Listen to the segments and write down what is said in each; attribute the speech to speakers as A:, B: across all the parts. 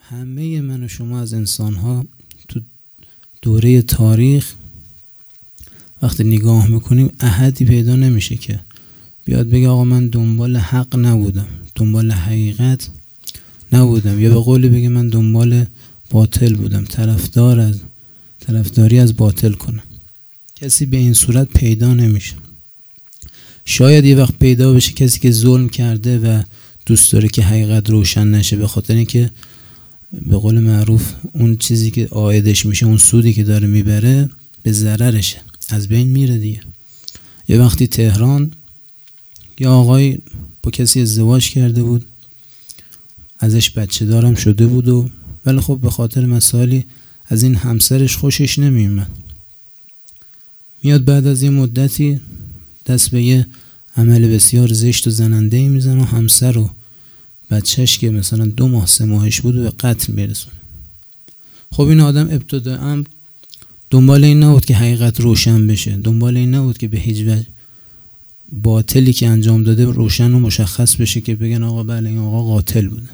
A: همه من و شما از انسان‌ها تو دوره تاریخ وقتی نگاه میکنیم احدی پیدا نمیشه که بیاد بگه آقا من دنبال حق نبودم، دنبال حقیقت نبودم، یا به قولی بگه من دنبال باطل بودم، طرفداری از باطل کنم. کسی به این صورت پیدا نمیشه. شاید یه وقت پیدا بشه کسی که ظلم کرده و دوست داره که حقیقت روشن نشه، به خاطر اینکه به قول معروف اون چیزی که عایدش میشه، اون سودی که داره میبره به ضررشه، از بین میره دیگه. یه وقتی تهران یه آقای با کسی ازدواج کرده بود، ازش بچه دارم شده بود ولی خب به خاطر مسائلی از این همسرش خوشش نمیومد. میاد بعد از یه مدتی دست به یه عمل بسیار زشت و زننده‌ای میزنه و همسر و بچهش که مثلا 2 ماه 3 ماهش بود و به قتل میرسونه. خب این آدم ابتداء دنبال این نبود که حقیقت روشن بشه، دنبال این نبود که به هیچ وجه باطلی که انجام داده روشن و مشخص بشه که بگن آقا بله این آقا قاتل بوده.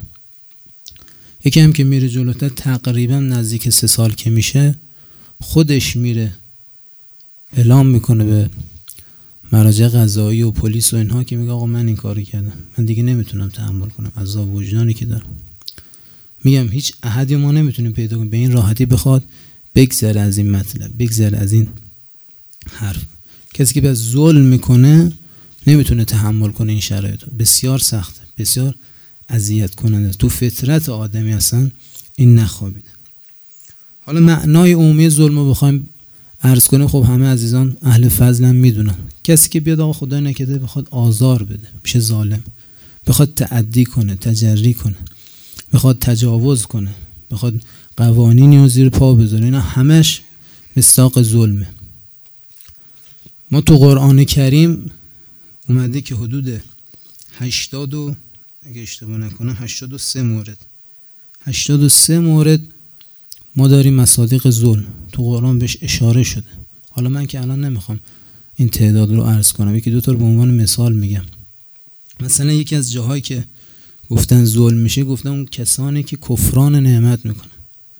A: یکی هم که میره جلوتر، تقریبا نزدیک 3 سال که میشه، خودش میره اعلام میکنه به مراجع قضایی و پلیس و اینها که میگه آقا من این کاری کردم، من دیگه نمیتونم تحمل کنم عذاب وجدانی که دارم. میگم هیچ احدی ما نمیتونیم پیدا کنیم به این راحتی بخواد بگذره از این مطلب، بگذره از این حرف. کسی که به ظلم میکنه نمیتونه تحمل کنه این شرایط، بسیار سخته، بسیار اذیت کننده. تو فطرت آدمی هستن این نخوابیده. حالا معنای عمومی ظلم رو بخوایم عرض کنیم، خب همه عزیزان اهل فضلم میدونن. کسی که بیاد آقا خدا نکرده بخواد آزار بده میشه ظالم، بخواد تعدی کنه، تجری کنه، بخواد تجاوز کنه، بخواد قوانینی رو زیر پا بذاره، اینا همش مصداق ظلمه. ما تو قرآن کریم اومده که حدود 80 اگه اشتباه نکنم 83 مورد ما داریم مصادیق ظلم تو قرآن بهش اشاره شده. حالا من که الان نمیخوام این تعداد رو عرض کنم، یکی دو تا رو به عنوان مثال میگم. مثلا یکی از جاهایی که گفتن ظلم میشه، گفتن اون کسانی که کفران نعمت میکنن،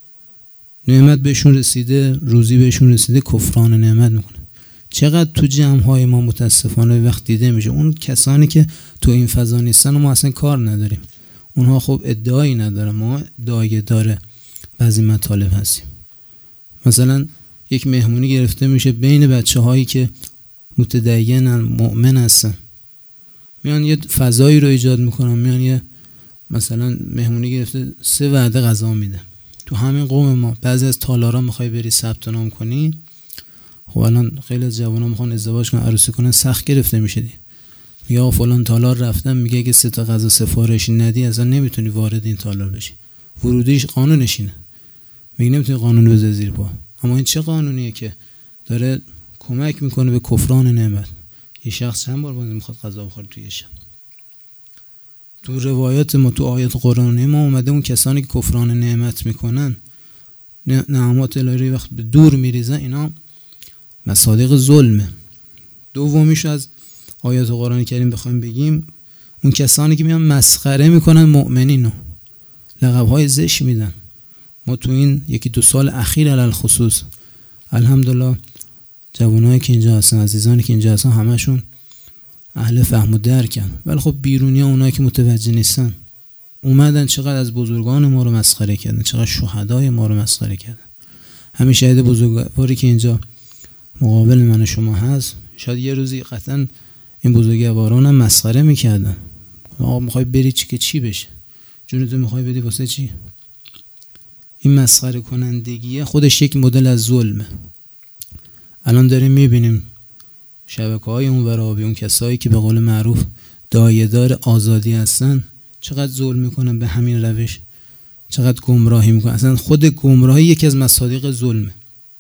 A: نعمت بهشون رسیده، روزی بهشون رسیده، کفران نعمت میکنن. چقدر تو جمع‌های ما متاسفانه وقت دیده میشه اون کسانی که تو این فضا نیستن و ما اصلا کار نداریم. اونها خب ادعایی نداره، ما ادعای داره بعضی مطالب هستیم. مثلا یک مهمونی گرفته میشه بین بچه‌هایی که متدینن، مؤمن هستن، میان یه فضایی رو ایجاد میکنن، میان یه مثلا مهمونی گرفته 3 وعده غذا میده. تو همین قوم ما بعضی از تالارا میخوای بری ثبت نام کنی، خب الان خیلی از جوونا میخوان ازدواج کنن، عروسی کنن، سخت گرفته میشه دی. یا فلان تالار رفتم، میگه اگه 3 تا غذا سفارش ندی اصلا نمیتونی وارد این تالار بشی، ورودیش قانونش اینه، میگه نمیتونی قانون رو بذاری زیر پا. اما این چه قانونیه که داره کمک میکنه به کفران نعمت؟ یه شخص چند بار میخواد غذا بخوره توی شب. تو روایات ما، تو آیات قرآنی ما اومده اون کسانی که کفران نعمت میکنن، نعمات الهی وقت به دور میریزن، اینا مصادیق ظلمه. دومیش از آیات قرآن کریم بخوایم بگیم، اون کسانی که میان مسخره میکنن مؤمنینو، لقب‌های زشت میدن. ما تو این 1-2 سال اخیر علل خصوص الحمدلله جوانایی که اینجا هستن، عزیزانی که اینجا هستن، همشون اهل فهم و درکن، ولی خب بیرونی ها، اونایی که متوجه نیستن، اومدن چقدر از بزرگان ما رو مسخره کردن، چقدر شهدای ما رو مسخره کردن. همین شهید بزرگواری که اینجا مقابل من و شما هست، شاید یه روزی قطعا این بزرگواران هم مسخره میکردن. آقا میخوای بری چی بشه؟ جونتو میخوای بدی واسه چی؟ این مسخره کنندگیه خودش یک مدل از ظلمه. الان داریم میبینیم شبکه‌های اون ورابی، اون کسایی که به قول معروف دایه‌دار آزادی هستن، چقدر ظلم میکنن به همین روش، چقدر گمراهی میکنن. اصلا خود گمراهی یکی از مصادیق ظلمه.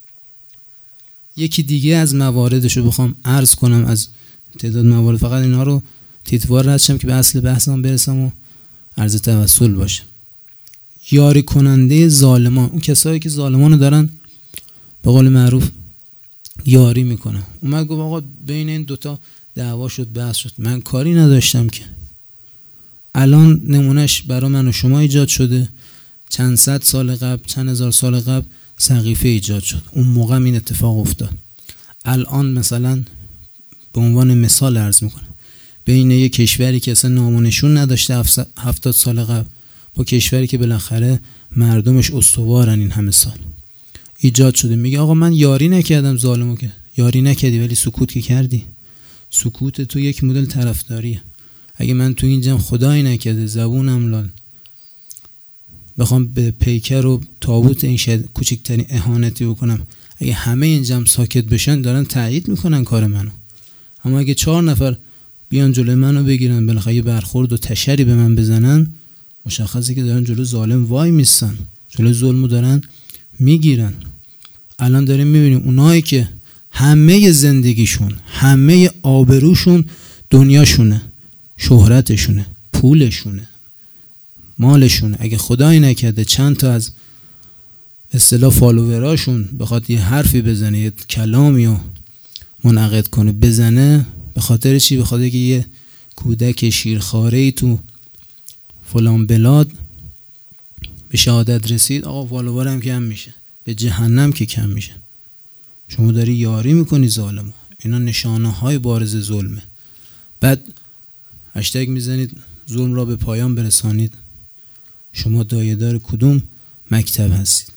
A: یکی دیگه از مواردش رو بخوام عرض کنم، از تعداد موارد، فقط اینا رو تیتوار رد شم که به اصل بحثم برسم و عرض توسل باشه. یاری کننده ظالمان، اون کسایی که ظالمانو دارن به قول معروف یاری میکنن. اومد گفت آقا بین این 2 تا دعوا شد، بحث شد، من کاری نداشتم که. الان نمونهش برای من و شما ایجاد شده، چند صد سال قبل، چند هزار سال قبل سقیفه ایجاد شد، اون موقع این اتفاق افتاد. الان مثلا به عنوان مثال عرض میکنم، بین یک کشوری که اصلا نام و نشون نداشته 70 سال قبل با کشوری که بالاخره مردمش استوارن این همه سال ایجاد شده. میگه آقا من یاری نکردم ظالمو، که یاری نکردی ولی سکوت که کردی. سکوت تو یک مدل طرفداریه. اگه من تو این جمع خدایی نکرده زبونم لال بخوام به پیکر و تابوت این کوچکترین اهانتی بکنم، اگه همه این جمع ساکت بشن دارن تایید میکنن کار منو. اما اگه 4 نفر بیان جلوی منو بگیرن، بالاخره یه برخورد و تشری به من بزنن، مشخصه که دارن جلو ظالم وای میستن، جلو ظلمو دارن میگیرن. الان داریم میبینیم اونایی که همه زندگیشون، همه آبروشون دنیاشونه، شهرتشونه، پولشونه، مالشونه، اگه خدایی نکرده چند تا از اصطلاح فالووراشون بخواد یه حرفی بزنه، یه کلامی رو منعقد کنه بزنه، به خاطر چی؟ به خاطر که یه کودک شیرخواره‌ای تو فلان بلاد به شهادت رسید، آقا فالوورم کم میشه، به جهنم که کم میشه. شما داری یاری میکنی ظالمو. اینا نشانه های بارز ظلمه. بعد هشتگ میزنید ظلم را به پایان برسانید. شما دایه‌دار کدوم مکتب هستید؟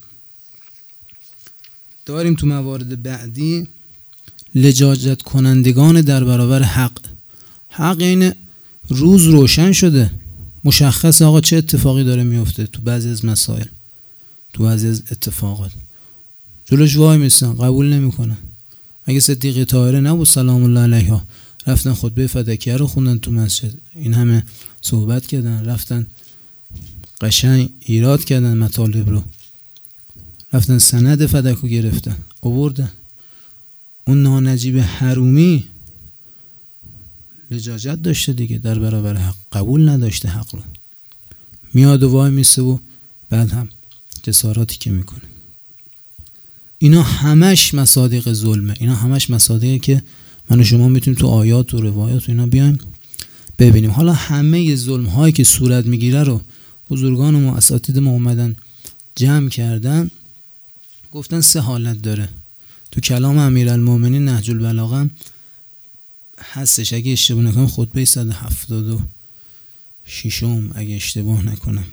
A: داریم تو موارد بعدی لجاجت کنندگان در برابر حق. حق این روز روشن شده، مشخص آقا چه اتفاقی داره میفته تو بعضی از مسائل، تو بعضی از اتفاقات جلوش وای میستن، قبول نمیکنن. مگه صدیقه طاهره نبود سلام الله علیها؟ رفتن خطبه فدکیه رو خوندن تو مسجد، این همه صحبت کردن، رفتن قشنگ ایراد کردن مطالب رو، رفتن سند فدکو گرفتن آوردن. اون نانجیب حرومی لجاجت داشته دیگه در برابر حق، قبول نداشته حق رو، میاد و وای میسته و بعد هم جساراتی که میکنه. اینا همش مصادیق ظلمه، اینا همش مصادیقی که من و شما میتونیم تو آیات و روایات و اینا بیایم ببینیم. حالا همه ظلم هایی که صورت میگیره رو بزرگان ما، اساتید ما اومدن جمع کردن، گفتن 3 حالت داره. تو کلام امیرالمومنین نهج البلاغه هستش، اگه اشتباه نکنم خطبه 176 اگه اشتباه نکنم،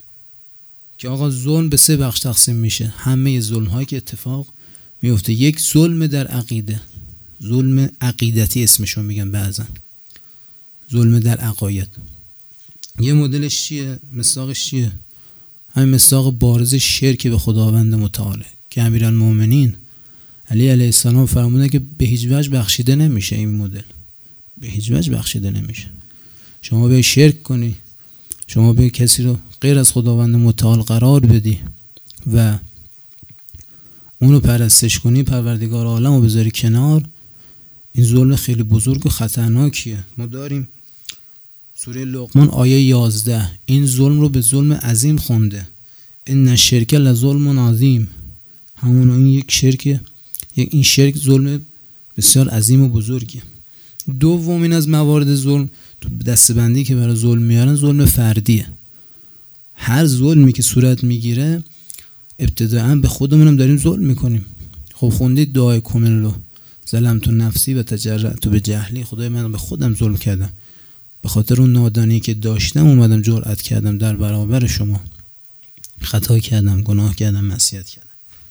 A: که آقا ظلم به 3 بخش تقسیم میشه. همه ظلم هایی که اتفاق میفته، یک ظلم در عقیده، ظلم عقیدتی اسمشو میگن بعضن، ظلم در عقاید. یه مدلش چیه؟ مصداقش چیه؟ همین مصداق بارز شرک به خداوند متعال که امیرالمومنین علی علیه السلام فرمودن که به هیچ وجه بخشیده نمیشه. این مدل به هیچ وجه بخشیده نمیشه. شما به شرک کنی، شما به کسی رو غیر از خداوند متعال قرار بدی و اونو پرستش کنی، پروردگار عالم رو بذاری کنار، این ظلم خیلی بزرگ و خطرناکیه. ما داریم سوره لقمان آیه 11، این ظلم رو به ظلم عظیم خونده، ان الشرک لظلم عظیم. همون این یک شرکه، این شرک ظلم بسیار عظیم و بزرگیه. دومین از موارد ظلم تو دسته‌بندی که برای ظلم میارن، ظلم فردیه. هر ظلمی که صورت میگیره ابتداءً به خودمونم داریم ظلم میکنیم. خب خوندید دعای کامل، ظلمت نفسی و تجرأت به جهلی، خدای من به خودم ظلم کردم، به خاطر اون نادانی که داشتم اومدم جرأت کردم در برابر شما، خطا کردم، گناه کردم، معصیت کردم.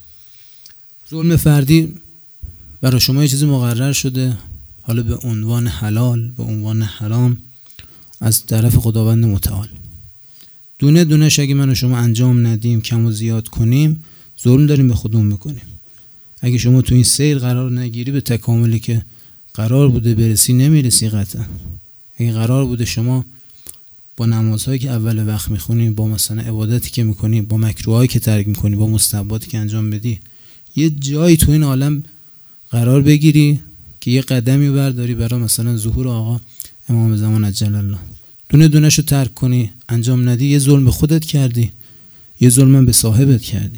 A: ظلم فردی برای شما یه چیزی مقرر شده، حالا به عنوان حلال، به عنوان حرام، از طرف خداوند متعال. دونه دونش اگه من و شما انجام ندیم، کم و زیاد کنیم، ظلم داریم به خودمون میکنیم. اگه شما تو این سیر قرار نگیری، به تکاملی که قرار بوده برسی نمیرسی قطعا. اگه قرار بوده شما با نمازهایی که اول وقت میخونی، با مثلا عبادتی که میکنی، با مکروهایی که ترک میکنی، با مستحباتی که انجام بدی، یه جایی تو این عالم قرار بگیری که یه قدمی برداری برای مثلا ظهور آقا امام زمان عجل الله، دونه دونه‌شو ترک کنی، انجام ندی، یه ظلم به خودت کردی، یه ظلم به صاحبت کردی.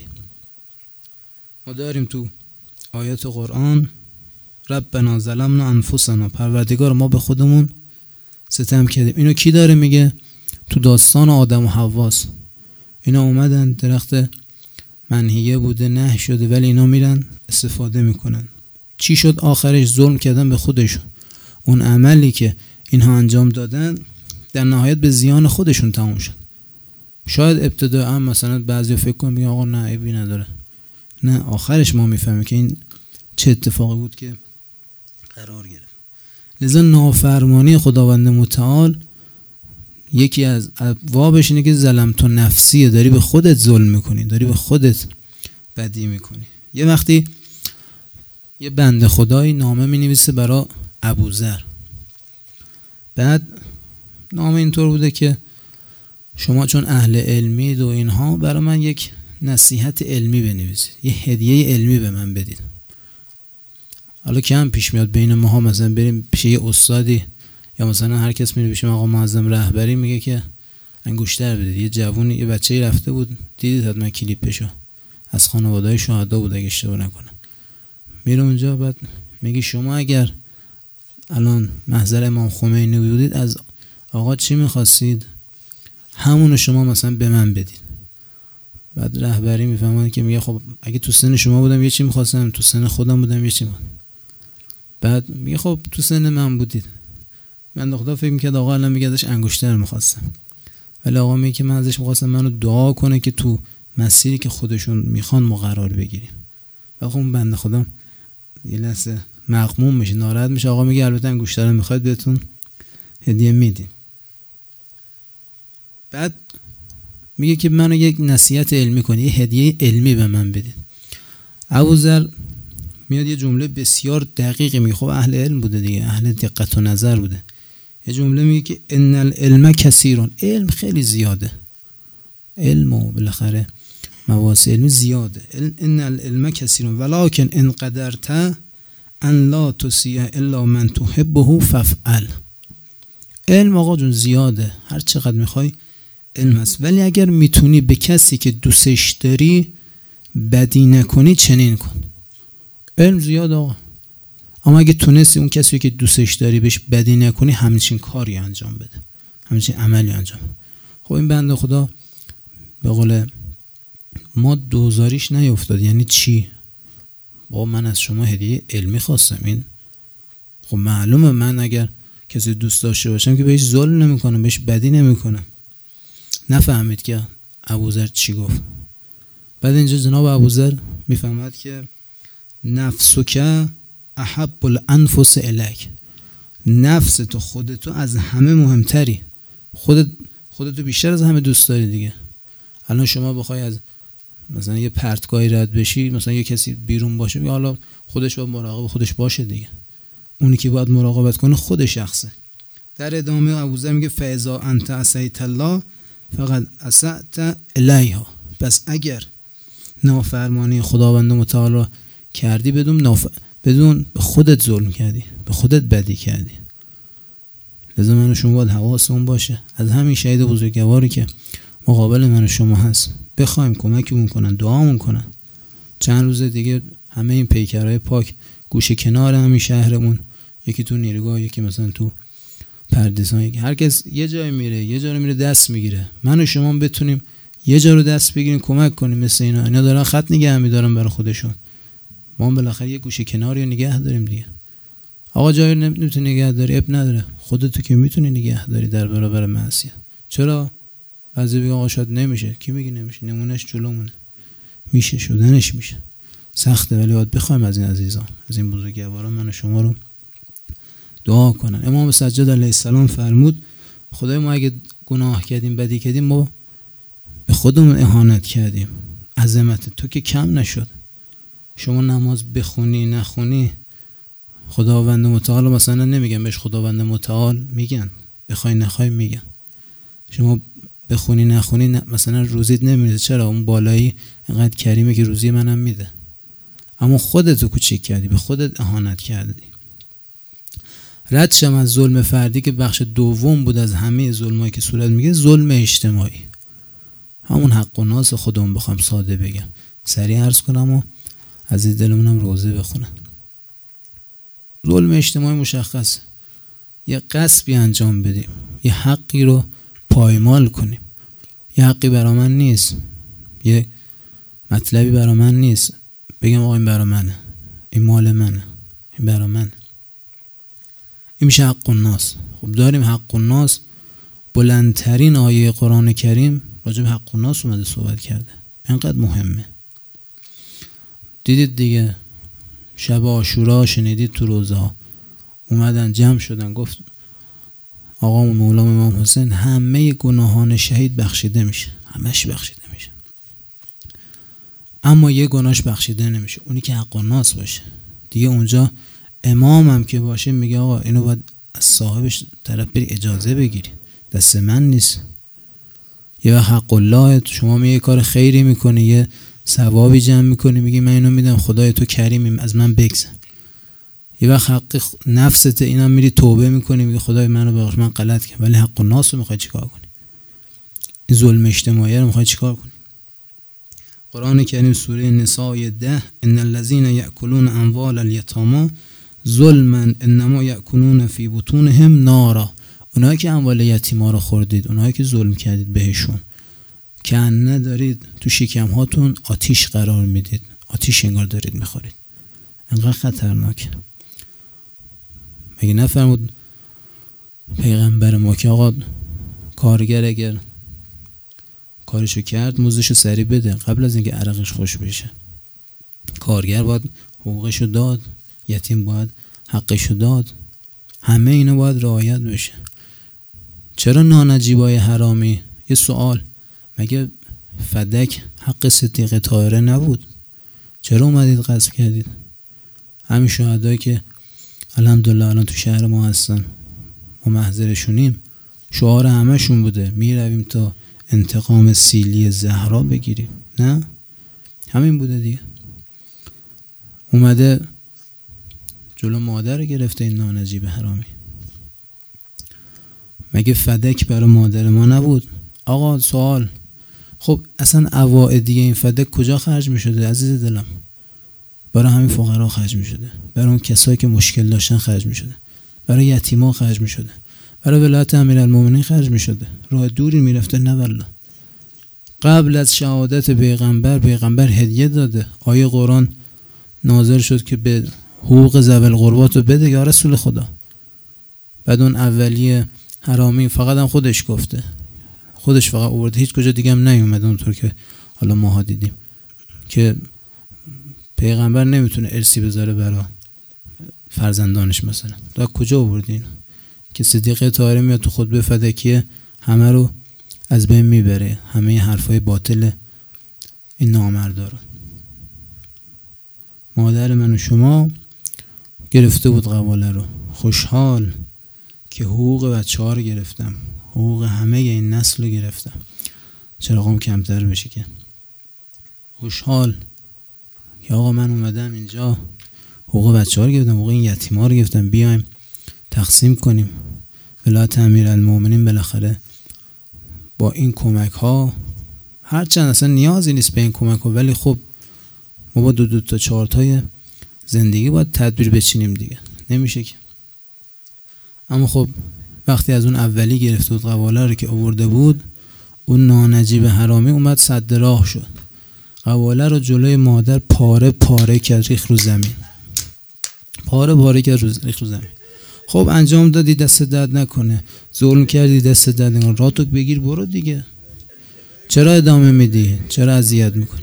A: ما داریم تو آیات قرآن ربنا ظلمنا انفسنا، پروردگار ما به خودمون ستم کردیم. اینو کی داره میگه؟ تو داستان آدم و حواست. اینا اومدن درخت منهیه بوده، نهی شده، ولی اینا میرن استفاده میکنن. چی شد آخرش؟ ظلم کردن به خودشون. اون عملی که اینها انجام دادن در نهایت به زیان خودشون تموم شد. شاید ابتدا هم مثلا بعضی فکر کنن میگن آقا نه عیبی نداره، نه آخرش ما میفهمیم که این چه اتفاقی بود که قرار گرفت. لذا نافرمانی خداوند متعال یکی از ابوابش اینه که ظلمت نفسیه، داری به خودت ظلم میکنی، داری به خودت بدی میکنی. یه وقتی یه بنده خدایی نامه مینویسه برای ابوذر، بعد نامه اینطور بوده که شما چون اهل علمید و اینها برای من یک نصیحت علمی بنویسید، یه هدیه علمی به من بدید. حالا کم پیش میاد بین ماها مثلا بریم پیش یه استادی یا مثلا هر کس میره پیش مقام معظم رهبری میگه که انگشتر بدید. یه جوونی، یه بچه‌ای رفته بود، دیدید حتما کلیپشو، از خانواده‌های شهدا بود اگه اشتباه نکنم، میره اونجا بعد میگه شما اگر الان محضر امام خمینی بودید از آقا چی میخواستید؟ همونو شما مثلا به من بدید. بعد رهبری میفهمن که میگه خب اگه تو سن شما بودم یه چی میخواستم، تو سن خودم بودم یه چی میخواستم. بعد میگه خب تو سن من بودید. من خدا فکر میکرد آقا الان میگه ازش انگشتر میخواستم، ولی آقا میگه که من ازش میخواستم منو دعا کنه که تو مسیری که خودشون میخوان ما قرار بگیریم. و خب بنده خدا یه لحظه مغموم میشه، ناراحت میشه. آقا میگه البته انگشتر میخواید بهتون هدیه میدیم. بعد میگه که منو یک نصیحت علمی کنی، یه هدیه علمی به من بدید. ابوذر میاد یه جمله بسیار دقیقی میگه، خب اهل علم بوده دیگه، اهل دقت و نظر بوده. یه جمله میگه که ان العلم کثیرون، علم خیلی زیاده، علم و بالاخره مواسع علمی زیاده. ان العلم کثیرون ولکن ان قدرت ان لا تسیء الا من تحبه فافعل. علم آقا جون زیاده، هر چقدر میخوای علم هست، ولی اگر میتونی به کسی که دوستش داری بدی نکنی چنین کن. علم زیاد آقا، اما اگه تونستی اون کسی که دوستش داری بهش بدی نکنی همچین کاری انجام بده، همچین عملی انجام بده. خب این بنده خدا به قول ما دوزاریش نیفتاد. یعنی چی؟ با من از شما هدیه علمی خواستم، این خب معلومه من اگر کسی دوست داشته باشم که بهش ظلم نمیکنم، بهش بدی نمیکنم. نفهمید که ابوذر چی گفت. بعد اینجا جناب ابوذر میفهمد که نفسک احب الانفس الیک، نفس تو، خودتو از همه مهمتری، خودتو بیشتر از همه دوست داری دیگه. الان شما بخوای از مثلا یه پرتگاهی رد بشی، مثلا یه کسی بیرون باشه، یا حالا خودش باید مراقب خودش باشه دیگه، اونی که باید مراقبت کنه خود شخصه. در ادامه ابوذر میگه فاذا انت عصیت الله فقد عصیت الیها، پس اگر نافرمانی خداوند متعال کردی بدون به خودت ظلم کردی، به خودت بدی کردی. لذا من و شما باید حواسمون باشه از همین شهید بزرگواری که مقابل من و شما هست بخوایم کمکمون کنن، دعامون کنن. چند روز دیگه همه این پیکرهای پاک گوشه کنار همین شهرمون، یکی تو نیروگاه، یکی مثلا تو پردیسان، هر کس یه جای میره، یه جا رو میره دست میگیره. من و شما بتونیم یه جا رو دست بگیریم کمک کنیم. مثل اینا دارن خط نگه میدارن برای خودشون، ما بالاخره یه گوشه کناری رو نگه داریم دیگه. آقا جایی نمیتونی نگه داری، اب نداره، خودتو که میتونی نگه داری در برابر معصیت. چرا بعضی میگن آقا شاید نمیشه؟ کی میگه نمیشه؟ نمونهش جلومونه، میشه، شدنش میشه، سخته، ولی باید بخوایم از این عزیزان، از این بزرگواران من و شما رو دعا کنن. امام سجاد علیه السلام فرمود خدای ما اگه گناه کردیم، بدی کردیم، ما به خودمون اهانت کردیم، عظمت تو که کم نشد. شما نماز بخونی نخونی، خداوند متعال مثلا نمیگن بهش خداوند متعال، میگن بخوای نخوای میگن. شما بخونی نخونی مثلا روزیت نمیره، چرا؟ اون بالایی اینقدر کریمه که روزی منم میده، اما خودتو کوچیک کردی، به خودت اهانت کردی. رد شم از ظلم فردی که بخش دوم بود از همه ظلمایی که صورت میگه، ظلم اجتماعی، همون حق و ناس خودمون بخوام ساده بگم، سریع عرض کنم و از دلمونم روزه بخونم. ظلم اجتماعی مشخصه، یه غصبی انجام بدیم، یه حقی رو پایمال کنیم، یه حقی برا من نیست، یه مطلبی برا من نیست بگم آقا این برا منه، این مال منه، این برا منه. این میشه حق الناس. خب داریم حق الناس، بلندترین آیه قرآن کریم راجع به حق الناس اومده صحبت کرده، اینقدر مهمه. دیدید دیگه شب عاشورا شنیدید تو روزه ها اومدن جمع شدن گفت آقا مولا امام حسین همه گناهان شهید بخشیده میشه، همش بخشیده میشه، اما یه گناهش بخشیده نمیشه، اونی که حق الناس باشه. دیگه اونجا امامم که باشه میگه آقا اینو باید از صاحبش طرف بری اجازه بگیری، دست من نیست. یه حق الله، شما می یه کار خیری میکنی، یه ثوابی جمع میکنی، میگی من اینو میدم خدای تو کریمی از من بگذر. یه وقت حق نفست اینا میری توبه میکنی، میگی خدای منو ببخش من غلط کردم، ولی حق الناس رو میخوای چیکار کنی؟ این ظلم اجتماعی رو میخوای چیکار کنی؟ قرآن کریم سوره نساء 10 ان الذين ياكلون اموال اليتامى ظلما انما ياكلون في بطونهم نارا. اونایی که اموال یتیما رو خوردید، اونایی که ظلم کردید بهشون، کنه دارید تو شکم هاتون آتیش قرار میدید، آتیش انگار دارید میخورید. انقدر خطرناک. مگه نفرمود پیغمبر ما که آقا کارگر اگر کارشو کرد مزدشو سریع بده قبل از اینکه عرقش خوش بشه. کارگر باید حقوقشو داد، یتیم باید حقشو داد، همه اینا باید رعایت بشه. چرا نانجیبای حرامی؟ یه سوال، مگه فدک حق صدیقه طاهره نبود؟ چرا اومدید غصب کردید؟ همین شهدایی که الحمدلله الان تو شهر ما هستن ما محضرشونیم، شعار همشون بوده میرویم تا انتقام سیلی زهرا بگیریم. نه همین بوده دیگه. اومده جلو مادر گرفته این نانجیب حرامی. مگه فدک برای مادر ما نبود؟ آقا سوال، خب اصلا عواید دیگه این فدک کجا خرج می شده عزیز دلم؟ برای همین فقرا خرج می شده، برای اون کسایی که مشکل داشتن خرج می شده، برای یتیما خرج می شده، برای ولایت امیرالمومنین خرج می شده. راه دوری می رفته؟ نه والله. قبل از شهادت پیغمبر هدیه داده. آیه قرآن نازل شد که به حقوق ذوی القربا رو بده یا رسول خدا. بعد اون اولیه حرامی فقط هم خودش گفته، خودش فقط آورده، هیچ کجا دیگه هم نیومده اونطور که حالا ماها دیدیم که پیغمبر نمیتونه ارثی بذاره برای فرزندانش. مثلا تو کجا آوردین که صدیقه طاهره میاد تو خطبه فدکیه همه رو از بین میبره، همه حرفای باطل این نامردا رو؟ مادر من و شما گرفته بود قواله رو، خوشحال که حقوق بچه ها رو گرفتم، حقوق همه این نسل رو گرفتم، چراغم کمتر بشه که خوشحال که آقا من اومدم اینجا حقوق بچه ها رو گرفتم، حقوق این یتیم ها رو گرفتم، بیایم تقسیم کنیم. ولایت امیرالمومنین بالاخره با این کمک ها، هرچند اصلا نیازی نیست به این کمک ها، ولی خب ما با دو تا چهار تای زندگی باید تدبیر بچینیم دیگه، نمیشه که. اما خب وقتی از اون اولی گرفته بود قواله رو که آورده بود، اون نانجیب حرامی اومد صد راه شد، قواله رو جلوی مادر پاره پاره کرد، ریخت رو زمین، پاره پاره کرد ریخت رو زمین. خب انجام دادی دست درد نکنه، ظلم کردی دست درد نکنه، راتو بگیر برو دیگه، چرا ادامه میدی؟ چرا اذیت میکنی؟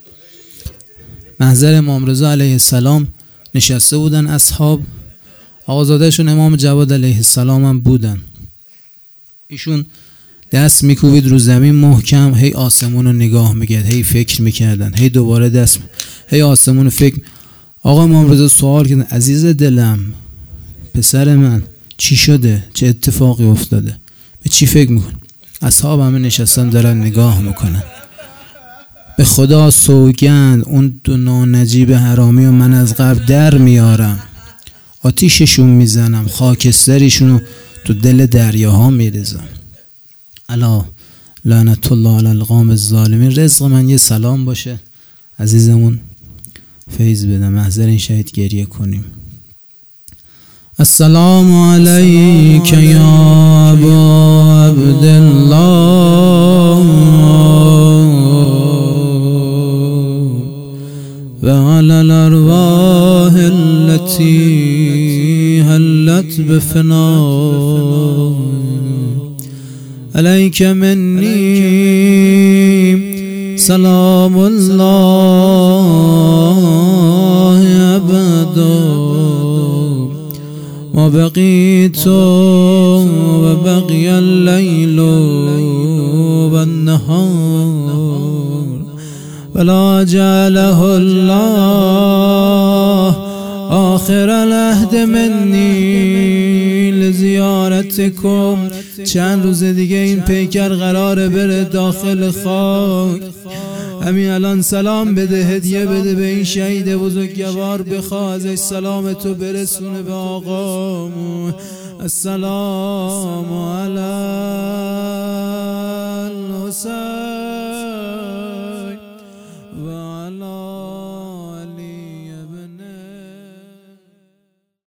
A: محضر امام رضا علیه السلام نشسته بودن اصحاب، آقازادهشون امام جواد علیه السلام هم بودن. ایشون دست میکوبید رو زمین محکم، هی آسمون رو نگاه میکرد، هی فکر میکردن، هی دوباره دست هی آسمون رو فکر. آقا امام رضا سوال کردن عزیز دلم، پسر من چی شده؟ چه اتفاقی افتاده؟ به چی فکر میکنی؟ اصحاب همه نشستن دارن نگاه میکنن. به خدا سوگند اون دو نانجیب حرامی و من از قبر در میارم، آتیششون میزنم، خاکستریشونو تو دل دریاها میریزم. الا لعنت الله علی القوم الظالمین. رزق من یه سلام باشه، عزیزمون فیض بده، محضر این شهید گریه کنیم. السلام علیک یا ابا عبدالله وعلى الأرواح التي هلت بفناء عليك مني سلام الله أبدا ما بقيت وبقي الليل والنهار ولا جعله الله آخر العهد مني لزیارتکم. چند روز دیگه این پیکر قراره بره داخل خاک. همین الان سلام بده، هدیه بده به این شهید بزرگوار، بخواه ازش سلام تو برسونه به آقامون. السلام علی الحسین و علی